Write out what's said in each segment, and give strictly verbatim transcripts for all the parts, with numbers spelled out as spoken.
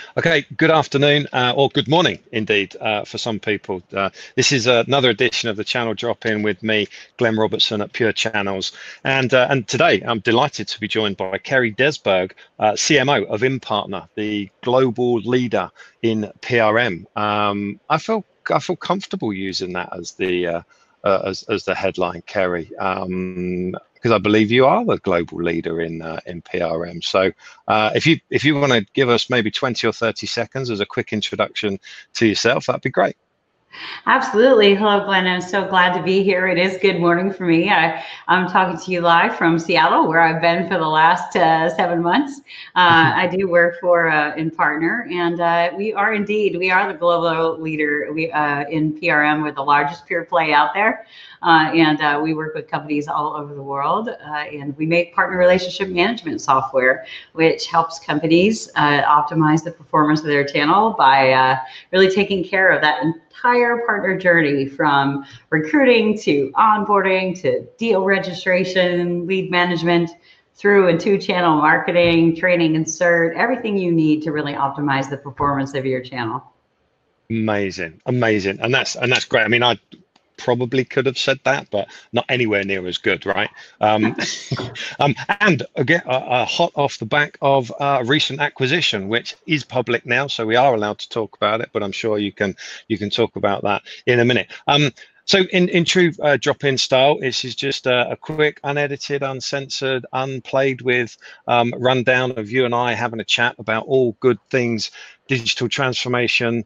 Okay, good afternoon, uh, or good morning indeed, uh, for some people. Uh, this is uh, another edition of the Channel Drop-In with me, Glenn Robertson at Pure Channels. And, uh, and today I'm delighted to be joined by Kerry Desberg, uh, C M O of InPartner, the global leader in P R M. Um, I feel I feel comfortable using that as the uh, uh, as, as the headline, Kerry. Um, because I believe you are the global leader in uh, in P R M. So uh, if you if you want to give us maybe twenty or thirty seconds as a quick introduction to yourself, that'd be great. Absolutely. Hello, Glenn. I'm so glad to be here. It is good morning for me. I, I'm talking to you live from Seattle, where I've been for the last uh, seven months. Uh, I do work for uh, InPartner, and uh, we are indeed, we are the global leader we, uh, in P R M. We're the largest pure play out there. Uh, and uh, we work with companies all over the world, uh, and we make partner relationship management software, which helps companies uh, optimize the performance of their channel by uh, really taking care of that entire partner journey, from recruiting to onboarding to deal registration, lead management, through and to channel marketing, training, insert, everything you need to really optimize the performance of your channel. Amazing, amazing, and that's and that's great. I mean, I probably could have said that, but not anywhere near as good, right? Um, um, and again, uh, uh, hot off the back of a uh, recent acquisition, which is public now, so we are allowed to talk about it. But I'm sure you can you can talk about that in a minute. Um, so in in true uh, drop-in style, this is just a, a quick, unedited, uncensored, unplayed with um, rundown of you and I having a chat about all good things digital transformation,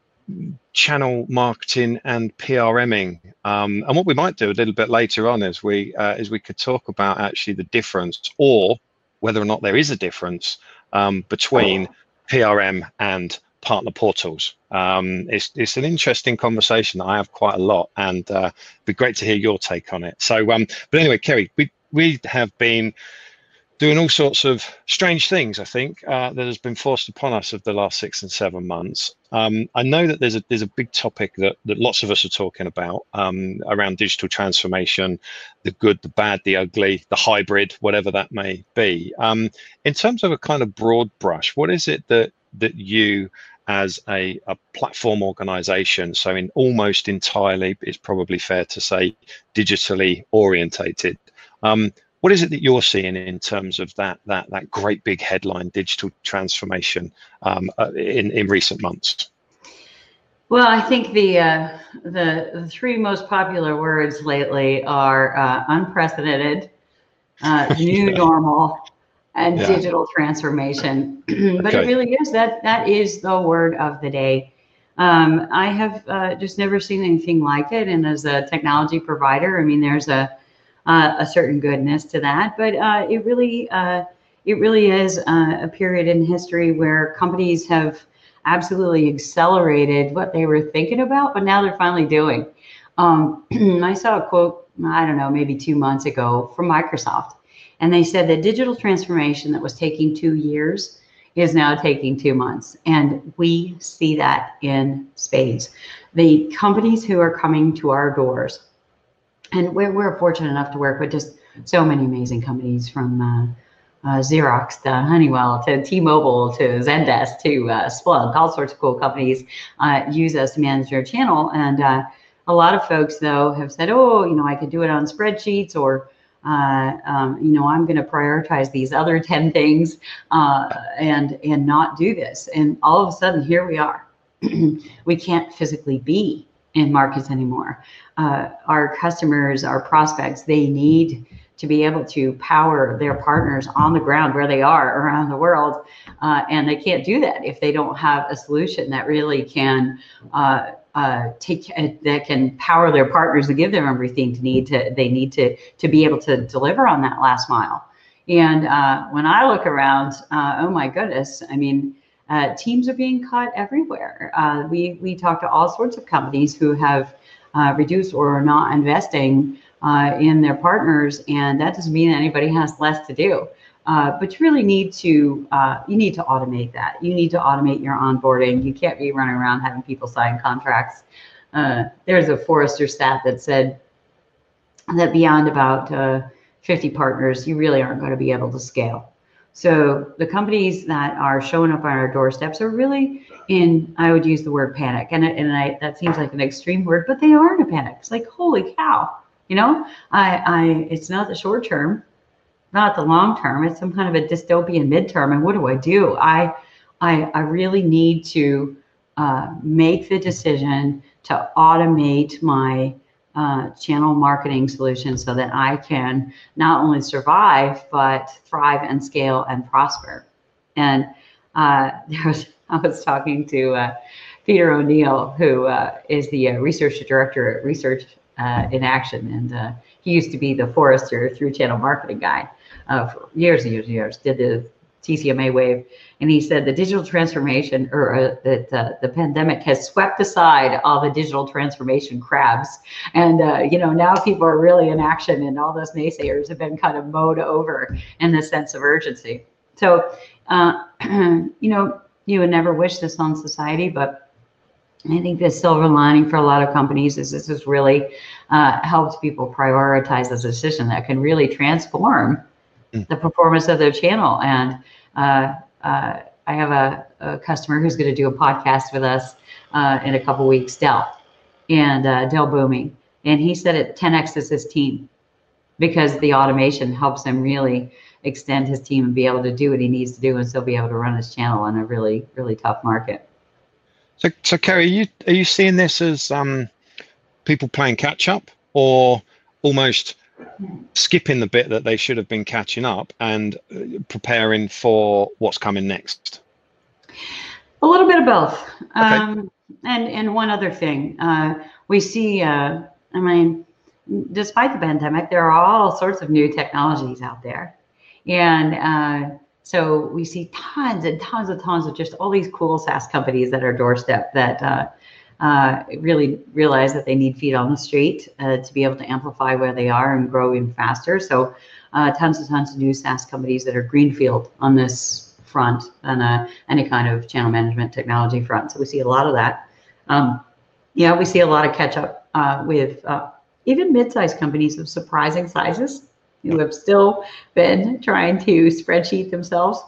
channel marketing, and PRMing. Um, and what we might do a little bit later on is we uh, is we could talk about actually the difference, or whether or not there is a difference um, between P R M and partner portals. Um, it's it's an interesting conversation that I have quite a lot, and uh, it'd be great to hear your take on it. So, um, but anyway, Kerry, we we have been doing all sorts of strange things, I think, uh, that has been forced upon us of the last six and seven months. Um, I know that there's a there's a big topic that, that lots of us are talking about um, around digital transformation, the good, the bad, the ugly, the hybrid, whatever that may be. Um, in terms of a kind of broad brush, what is it that that you, as a, a platform organization, so in almost entirely, it's probably fair to say, digitally orientated, um, what is it that you're seeing in terms of that that that great big headline digital transformation um, uh, in in recent months? Well, I think the uh, the, the three most popular words lately are uh, unprecedented, uh, new yeah. normal, and yeah. digital transformation. But okay. it really is that that is the word of the day. Um, I have uh, just never seen anything like it, and as a technology provider, I mean, there's a Uh, a certain goodness to that, but uh, it really uh, it really is uh, a period in history where companies have absolutely accelerated what they were thinking about, but now they're finally doing. Um, I saw a quote, I don't know, maybe two months ago from Microsoft, and they said that digital transformation that was taking two years is now taking two months, and we see that in spades. The companies who are coming to our doors. And we're, we're fortunate enough to work with just so many amazing companies, from uh, uh, Xerox to Honeywell to T-Mobile to Zendesk to uh, Splunk. All sorts of cool companies uh, use us to manage their channel. And uh, a lot of folks, though, have said, oh, you know, I could do it on spreadsheets, or, uh, um, you know, I'm going to prioritize these other ten things uh, and, and not do this. And all of a sudden, here we are. We can't physically be in markets anymore. Uh, our customers, our prospects, they need to be able to power their partners on the ground where they are around the world. Uh, and they can't do that if they don't have a solution that really can uh, uh, take, uh, that can power their partners to give them everything to need to, they need to, to be able to deliver on that last mile. And uh, when I look around, uh, oh my goodness, I mean, Uh, teams are being cut everywhere. Uh, we, we talk to all sorts of companies who have uh, reduced or are not investing uh, in their partners, and that doesn't mean anybody has less to do. Uh, but you really need to uh, you need to automate that. You need to automate your onboarding. You can't be running around having people sign contracts. Uh, there's a Forrester stat that said that beyond about uh, fifty partners, you really aren't going to be able to scale. So the companies that are showing up on our doorsteps are really in, I would use the word panic. And, and I, that seems like an extreme word, but they are in a panic. It's like, holy cow, you know, I, I, it's not the short term, not the long term. It's some kind of a dystopian midterm. And what do I do? I, I, I really need to uh, make the decision to automate my uh, channel marketing solution so that I can not only survive, but thrive and scale and prosper. And uh, there was, I was talking to uh, Peter O'Neill, who uh, is the uh, research director at Research uh, in Action. And uh, he used to be the Forrester through channel marketing guy uh, for years and years and years, did the T C M A wave. And he said the digital transformation, or uh, that uh, the pandemic has swept aside all the digital transformation crabs. And, uh, you know, now people are really in action, and all those naysayers have been kind of mowed over in the sense of urgency. So, uh, you know, you would never wish this on society, but I think the silver lining for a lot of companies is this has really uh, helped people prioritize a decision that can really transform mm. the performance of their channel. And uh, uh, I have a, a customer who's going to do a podcast with us uh, in a couple weeks, Dell, and uh, Dell Booming. And he said it ten X's his team because the automation helps him really extend his team and be able to do what he needs to do and still be able to run his channel in a really, really tough market. So, so Kerry, are you, are you seeing this as um, people playing catch up, or almost skipping the bit that they should have been catching up and preparing for what's coming next? A little bit of both. Okay. Um, and, and one other thing, uh, we see, uh, I mean, despite the pandemic, there are all sorts of new technologies out there. And uh, so we see tons and tons and tons of just all these cool SaaS companies at our doorstep that uh, uh, really realize that they need feet on the street uh, to be able to amplify where they are and grow even faster. So uh, tons and tons of new SaaS companies that are greenfield on this front and uh, any kind of channel management technology front. So we see a lot of that. Um, yeah, we see a lot of catch up uh, with uh, even mid-sized companies of surprising sizes who have still been trying to spreadsheet themselves.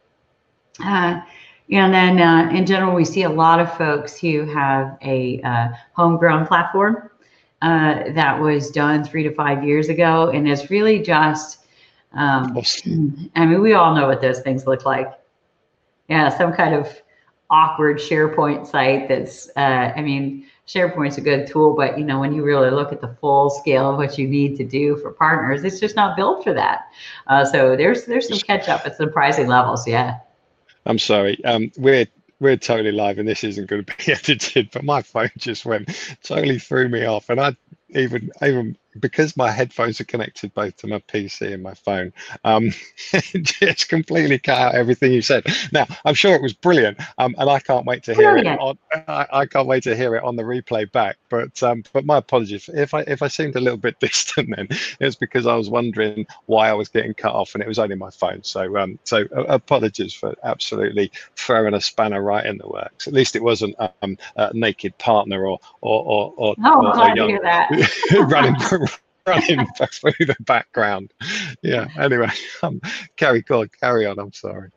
Uh, and then uh, in general, we see a lot of folks who have a uh, homegrown platform uh, that was done three to five years ago. And it's really just, um, I mean, we all know what those things look like. Yeah, some kind of awkward SharePoint site that's, uh, I mean, SharePoint's a good tool, but you know, when you really look at the full scale of what you need to do for partners, it's just not built for that. Uh, so there's there's some catch up at surprising levels. Yeah. I'm sorry. Um, we're we're totally live, and this isn't going to be edited, but my phone just went totally threw me off, and I even even because my headphones are connected both to my P C and my phone, um, it just completely cut out everything you said. Now, I'm sure it was brilliant, um, and I can't wait to hear brilliant. it. On, I, I can't wait to hear it on the replay back. But um, but my apologies if I if I seemed a little bit distant. Then it's because I was wondering why I was getting cut off, and it was only my phone. So um, so uh, apologies for absolutely throwing a spanner right in the works. At least it wasn't um, a naked partner or or or. or oh, or glad to hear that. running. running through the background. Yeah, anyway, um, carry on, carry on, I'm sorry.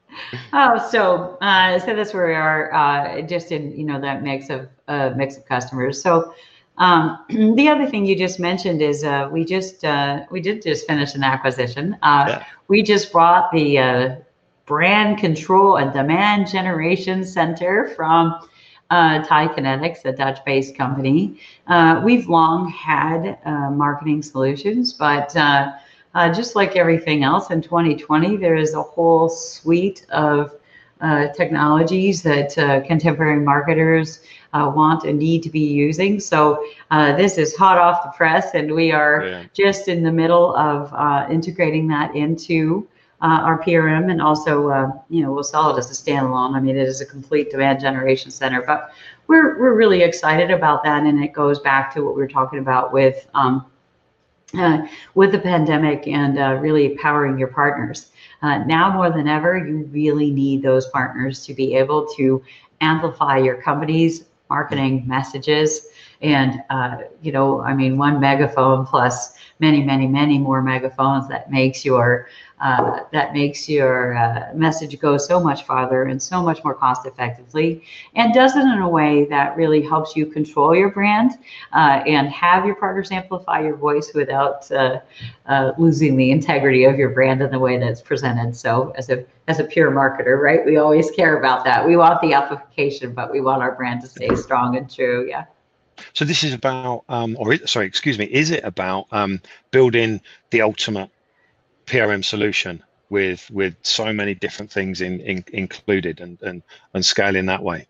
Oh, so uh, so that's where we are, uh, just in, you know, that mix of uh, mix of customers. So um, the other thing you just mentioned is uh, we just, uh, we did just finish an acquisition. Uh, yeah. We just brought the uh, brand control and demand generation center from Uh, TIE Kinetics, a Dutch-based company. Uh, we've long had uh, marketing solutions, but uh, uh, just like everything else in twenty twenty, there is a whole suite of uh, technologies that uh, contemporary marketers uh, want and need to be using. So uh, this is hot off the press, and we are yeah. just in the middle of uh, integrating that into Uh, our P R M, and also, uh, you know, we'll sell it as a standalone. I mean, it is a complete demand generation center, but we're we're really excited about that, and it goes back to what we were talking about with um, uh, with the pandemic and uh, really empowering your partners. Uh, now more than ever, you really need those partners to be able to amplify your company's marketing messages And, uh, you know, I mean, one megaphone plus many, many, many more megaphones that makes your uh, that makes your uh, message go so much farther and so much more cost effectively, and does it in a way that really helps you control your brand uh, and have your partners amplify your voice without uh, uh, losing the integrity of your brand in the way that's presented. So as a as a pure marketer, right, we always care about that. We want the amplification, but we want our brand to stay strong and true. Yeah. So this is about, um, or is, sorry, excuse me, is it about um, building the ultimate P R M solution with with so many different things in, in, included and, and and scaling that way?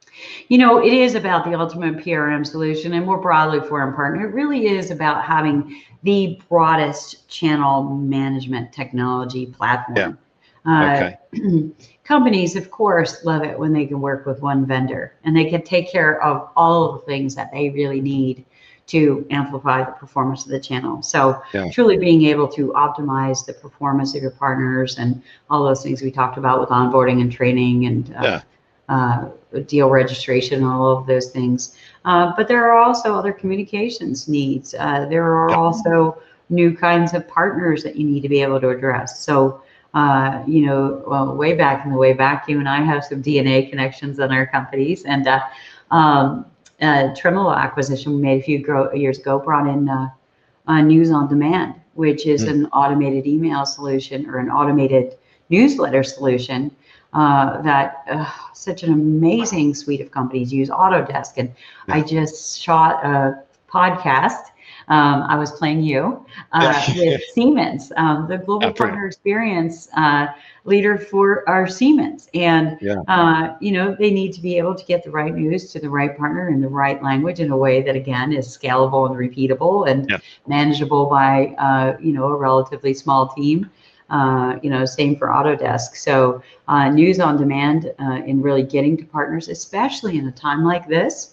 You know, it is about the ultimate P R M solution, and more broadly for our partner, it really is about having the broadest channel management technology platform. Yeah. Okay. Uh, companies, of course, love it when they can work with one vendor and they can take care of all of the things that they really need to amplify the performance of the channel. So Yeah. truly being able to optimize the performance of your partners and all those things we talked about with onboarding and training and uh, Yeah. uh, deal registration, all of those things. Uh, but there are also other communications needs. Uh, there are Yeah. also new kinds of partners that you need to be able to address. So, uh, you know, well, way back in the way back, you and I have some D N A connections in our companies, and uh, um, uh, Tremolo acquisition we made a few grow, years ago brought in uh, uh, News on Demand, which is mm. an automated email solution or an automated newsletter solution uh, that uh, such an amazing suite of companies use. Autodesk, and yeah. I just shot a podcast. Um, I was playing you uh, with Siemens, um, the global partner experience uh, leader for our Siemens. And, yeah. uh, you know, they need to be able to get the right news to the right partner in the right language in a way that, again, is scalable and repeatable and yeah. manageable by, uh, you know, a relatively small team. Uh, you know, same for Autodesk. So uh, news on demand uh, in really getting to partners, especially in a time like this,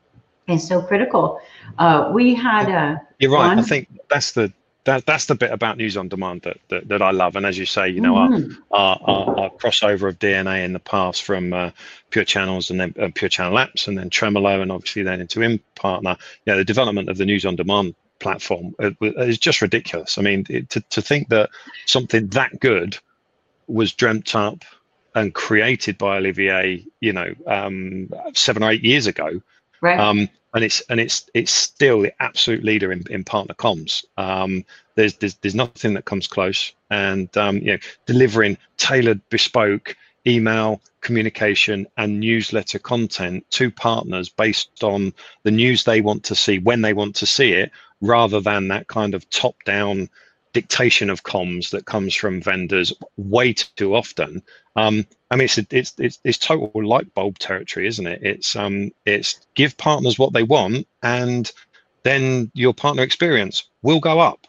is so critical. Uh, we had a. You're right. One, I think that's the that that's the bit about news on demand that that, that I love. And as you say, you know, mm-hmm. our, our, our crossover of D N A in the past from uh, Pure Channels and then uh, Pure Channel Apps and then Tremolo and obviously then into InPartner. You know, the development of the news on demand platform is just ridiculous. I mean, it, to to think that something that good was dreamt up and created by Olivier, you know, um, seven or eight years ago. Right. Um, and it's and it's it's still the absolute leader in, in partner comms. Um, there's, there's there's nothing that comes close, and um, you know, delivering tailored, bespoke email communication and newsletter content to partners based on the news they want to see when they want to see it, rather than that kind of top-down dictation of comms that comes from vendors way too often. Um, I mean, it's, a, it's it's it's total light bulb territory, isn't it? It's um it's give partners what they want, and then your partner experience will go up.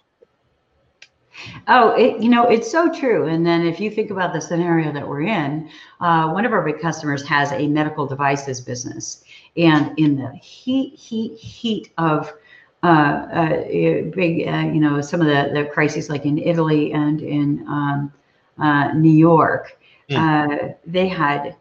Oh, it, you know, it's so true. And then if you think about the scenario that we're in, uh, one of our big customers has a medical devices business, and in the heat heat heat of Uh, uh, big, uh, you know, some of the, the crises like in Italy and in um, uh, New York, mm. uh, they had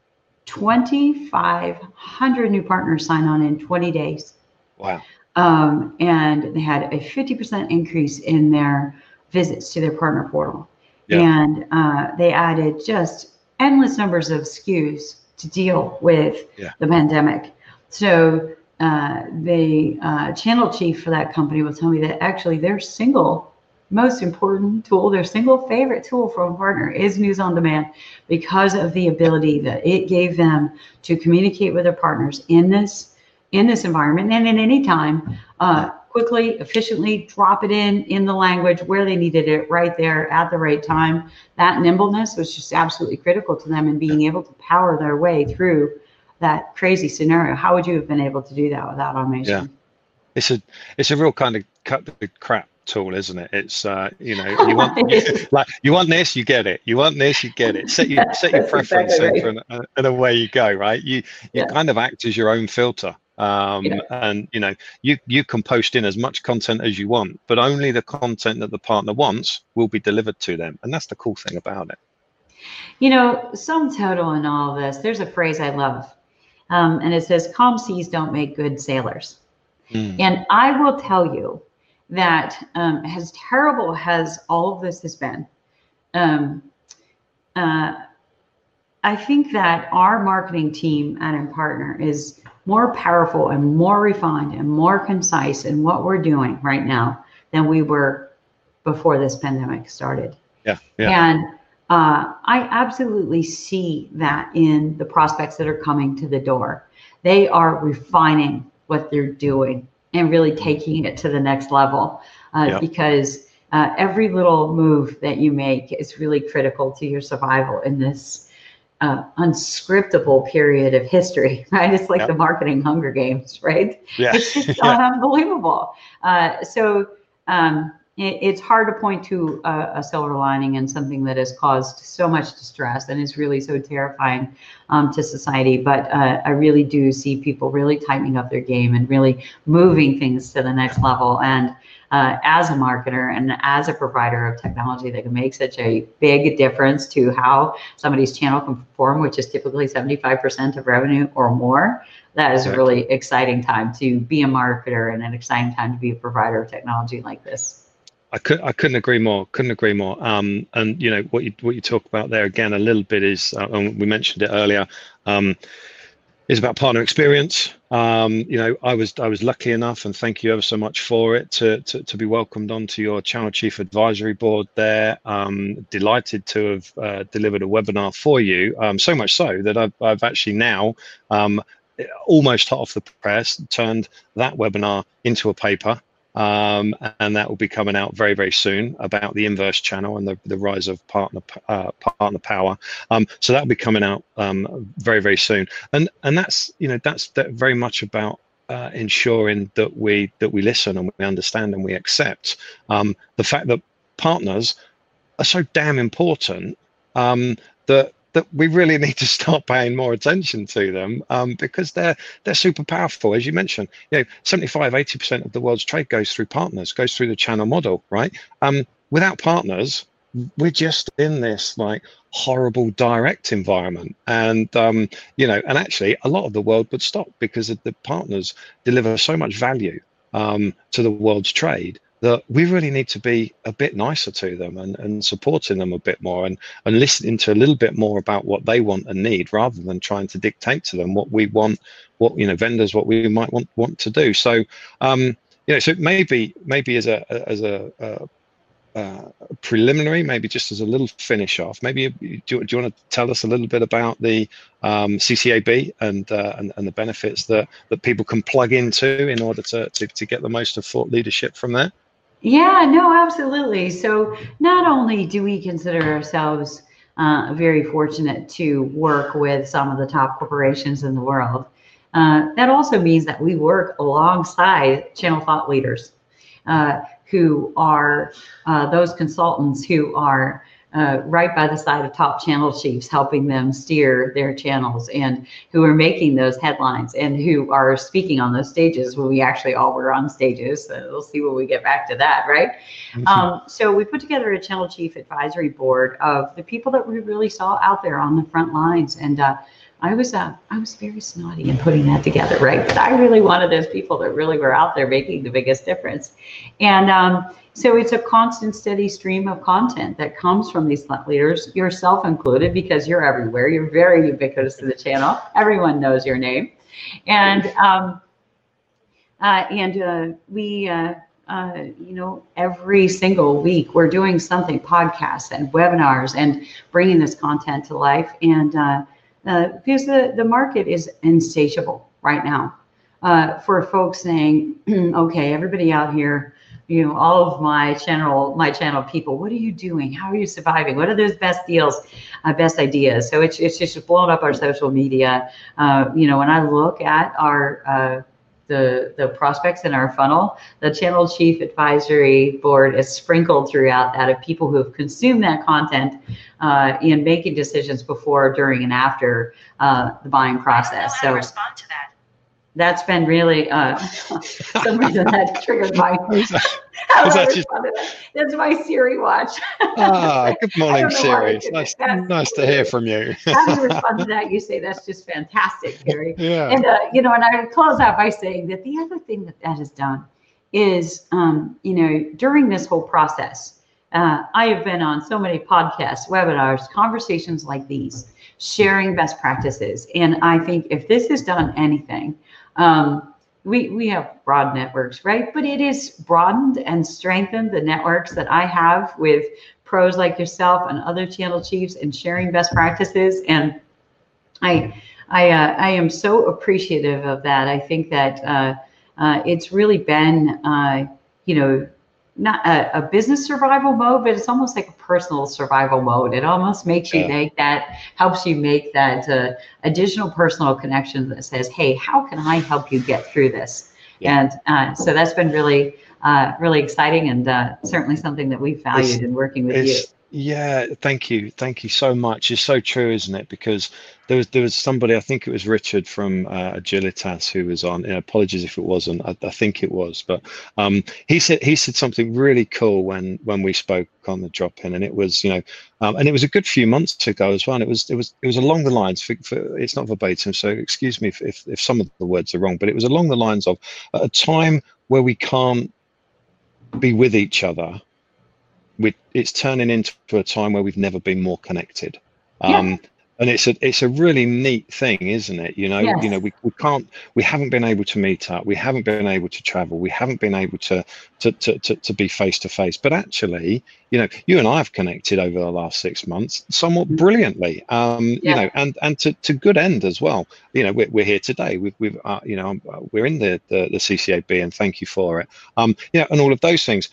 twenty-five hundred new partners sign on in twenty days. Wow. Um, and they had a fifty percent increase in their visits to their partner portal. Yeah. And uh, they added just endless numbers of S K Us to deal with yeah. the pandemic. So Uh, the uh, channel chief for that company will tell me that actually their single most important tool, their single favorite tool from a partner is News on Demand, because of the ability that it gave them to communicate with their partners in this in this environment and at any time, uh, quickly, efficiently, drop it in in the language where they needed it, right there at the right time. That nimbleness was just absolutely critical to them in being able to power their way through that crazy scenario. How would you have been able to do that without automation? Yeah, it's a it's a real kind of cut the crap tool, isn't it? It's uh, you know, you want like you want this, you get it. You want this, you get it. Set your set your preference exactly right. and, and away you go. Right? You you yeah. kind of act as your own filter. Um, yeah. And you know, you you can post in as much content as you want, but only the content that the partner wants will be delivered to them, and that's the cool thing about it. You know, sum total in all of this, there's a phrase I love. Um, and it says, calm seas don't make good sailors. Mm. And I will tell you that um, as terrible as all of this has been, um, uh, I think that our marketing team at InPartner is more powerful and more refined and more concise in what we're doing right now than we were before this pandemic started. Yeah, yeah. And uh, I absolutely see that in the prospects that are coming to the door. They are refining what they're doing and really taking it to the next level uh, Yeah. because uh, every little move that you make is really critical to your survival in this uh, unscriptable period of history, right? It's like Yeah. the marketing Hunger Games, right? Yeah. It's just Yeah. unbelievable. Uh, so um, it, it's hard to point to a, a silver lining in something that has caused so much distress and is really so terrifying um, to society. But uh, I really do see people really tightening up their game and really moving things to the next level. And Uh, as a marketer and as a provider of technology that can make such a big difference to how somebody's channel can perform, which is typically seventy-five percent of revenue or more, that is a really exciting time to be a marketer and an exciting time to be a provider of technology like this. I could I couldn't agree more. Couldn't agree more. Um, and you know what you what you talk about there again a little bit is, uh, and we mentioned it earlier, um, is about partner experience. Um, you know, I was I was lucky enough, and thank you ever so much for it, to to, to be welcomed onto your Channel Chief Advisory Board there. Um, delighted to have uh, delivered a webinar for you. Um, so much so that I've I've actually now um, almost hot off the press turned that webinar into a paper. Um, and that will be coming out very, very soon about the inverse channel and the, the rise of partner uh, partner power. Um, so that'll be coming out um, very, very soon. And and that's you know that's that very much about uh, ensuring that we that we listen and we understand and we accept um, the fact that partners are so damn important um, that. that we really need to start paying more attention to them um, because they're they're super powerful. As you mentioned, you know, seventy-five, eighty percent of the world's trade goes through partners, goes through the channel model, right? Um, without partners, we're just in this like horrible direct environment. And, um, you know, and actually a lot of the world would stop because the partners deliver so much value um, to the world's trade that we really need to be a bit nicer to them and, and supporting them a bit more and, and listening to a little bit more about what they want and need rather than trying to dictate to them what we want, what, you know, vendors, what we might want want to do. So, um, you know, so maybe, maybe as a, as a, a uh, preliminary, maybe just as a little finish off, maybe do, do you want to tell us a little bit about the um, C C A B and, uh, and and the benefits that, that people can plug into in order to, to, to get the most of thought leadership from there? Yeah, no, absolutely. So not only do we consider ourselves uh, very fortunate to work with some of the top corporations in the world, uh, that also means that we work alongside channel thought leaders uh, who are uh, those consultants who are Uh, right by the side of top channel chiefs, helping them steer their channels, and who are making those headlines and who are speaking on those stages when we actually all were on stages. So we'll see when we get back to that, right? Mm-hmm. Um, so we put together a channel chief advisory board of the people that we really saw out there on the front lines. And uh, I was uh, I was very snotty in putting that together, right? But I really wanted those people that really were out there making the biggest difference. And um, so it's a constant, steady stream of content that comes from these thought leaders, yourself included, because you're everywhere. You're very ubiquitous to the channel. Everyone knows your name. And um, uh, and uh, we, uh, uh, you know, every single week we're doing something, podcasts and webinars and bringing this content to life. And uh, uh, because the, the market is insatiable right now uh, for folks saying, okay, everybody out here, you know, all of my channel, my channel people, what are you doing? How are you surviving? What are those best deals, uh, best ideas? So it's, it's just blown up our social media. Uh, you know, when I look at our, uh, the, the prospects in our funnel, the channel chief advisory board is sprinkled throughout that of people who have consumed that content uh, in making decisions before, during, and after uh, the buying process. So respond to that. that's been really uh, some reason that triggered my. Is that, How is do I that just, respond to that? That's my Siri watch. ah, good I morning, don't know why I Siri. It's did that. nice, That's nice to hear hilarious. from you. How do you respond to that? You say that's just fantastic, Gary. Yeah. And uh, you know, and I would close out by saying that the other thing that that has done is, um, you know, during this whole process, uh, I have been on so many podcasts, webinars, conversations like these, sharing best practices. And I think if this has done anything, um, we we have broad networks, right? But it is broadened and strengthened the networks that I have with pros like yourself and other channel chiefs and sharing best practices. And I I uh, I am so appreciative of that. I think that uh, uh, it's really been uh, you know, not a, a business survival mode, but it's almost like a personal survival mode. It almost makes you Yeah. make that, helps you make that uh, additional personal connection that says, hey, how can I help you get through this? Yeah. And uh, so that's been really, uh, really exciting, and uh, certainly something that we've valued It's, in working with you. it's, yeah, thank you. Thank you so much. It's so true, isn't it? Because there was there was somebody, I think it was Richard from uh, Agilitas, who was on. You know, apologies if it wasn't. I, I think it was, but um, he said he said something really cool when when we spoke on the drop in, and it was, you know, um, and it was a good few months ago as well. And it was it was it was along the lines. For, for, it's not verbatim, so excuse me if, if if some of the words are wrong, but it was along the lines of at a time where we can't be with each other. We, it's turning into a time where we've never been more connected, um, Yeah. and it's a it's a really neat thing, isn't it? You know, Yes. you know, we, we can't, we haven't been able to meet up, we haven't been able to travel, we haven't been able to to to to, to be face to face. But actually, you know, you and I have connected over the last six months somewhat brilliantly, um, you Yeah. know, and and to, to good end as well. You know, we're, we're here today. We've we've uh, you know, we're in the, the the C C A B, and thank you for it. Um, you know, and all of those things.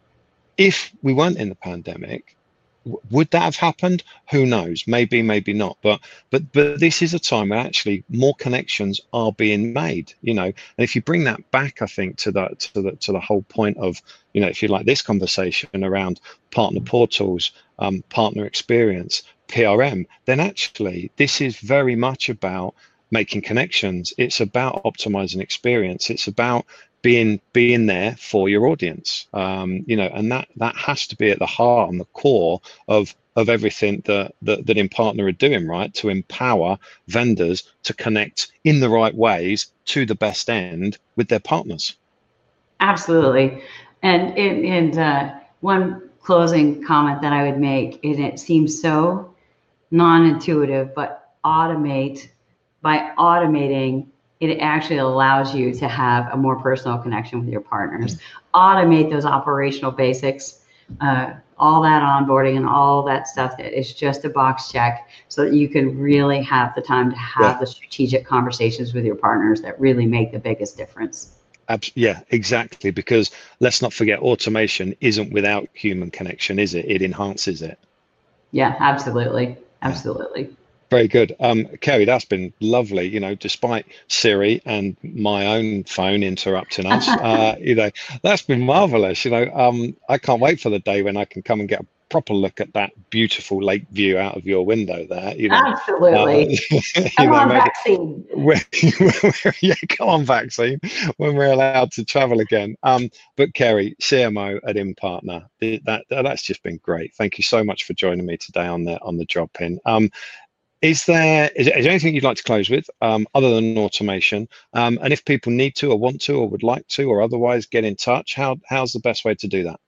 If we weren't in the pandemic, would that have happened? Who knows? Maybe, maybe not. But but but this is a time where actually more connections are being made. You know, and if you bring that back, I think to that to the to the whole point of, you know, if you like this conversation around partner portals, um, partner experience, P R M, then actually this is very much about making connections. It's about optimizing experience. It's about being being there for your audience, um, you know, and that that has to be at the heart and the core of of everything that that, that InPartner are doing, right? To empower vendors to connect in the right ways to the best end with their partners. Absolutely. And and, and uh, one closing comment that I would make, and it seems so non-intuitive, but automate, by automating, it actually allows you to have a more personal connection with your partners. Automate those operational basics, uh, all that onboarding and all that stuff that is just a box check, so that you can really have the time to have Yeah. the strategic conversations with your partners that really make the biggest difference. Yeah, exactly. Because let's not forget, automation isn't without human connection, is it? It enhances it. Yeah, absolutely. Yeah. Absolutely. Very good. Um, Kerry, that's been lovely. You know, despite Siri and my own phone interrupting us, uh, you know, that's been marvelous. You know, um, I can't wait for the day when I can come and get a proper look at that beautiful lake view out of your window there. You know, Absolutely. uh, Come you know, on, maybe, vaccine. when, yeah, come on, vaccine, when we're allowed to travel again. Um, but Kerry, C M O at InPartner, that, that that's just been great. Thank you so much for joining me today on the on the drop in. Um, Is there, is there anything you'd like to close with, um, other than automation? Um, and if people need to or want to or would like to or otherwise get in touch, how how's the best way to do that?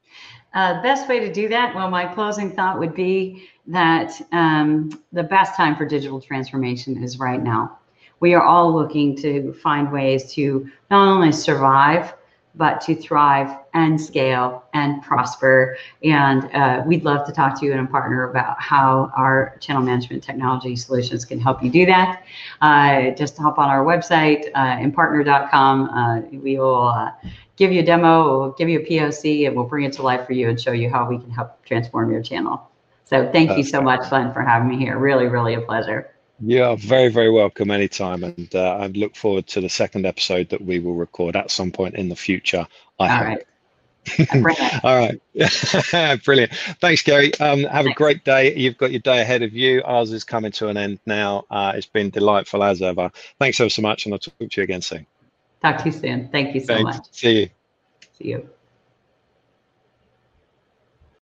Uh, best way to do that, well, my closing thought would be that um, the best time for digital transformation is right now. We are all looking to find ways to not only survive, but to thrive and scale and prosper. And uh, we'd love to talk to you and partner about how our channel management technology solutions can help you do that. Uh, just hop on our website, uh, inpartner dot com. Uh, we will uh, give you a demo, we'll give you a P O C, and we'll bring it to life for you and show you how we can help transform your channel. So thank you so much, Glenn, for having me here. Really, really a pleasure. You are very, very welcome anytime. And uh, I look forward to the second episode that we will record at some point in the future, I All hope. right. Bring it. All right. Brilliant. Thanks, Gary. Um, have a great day. You've got your day ahead of you. Ours is coming to an end now. Uh, it's been delightful as ever. Thanks ever so much, and I'll talk to you again soon. Talk to you soon. Thank you so Thanks. much. See you. See you.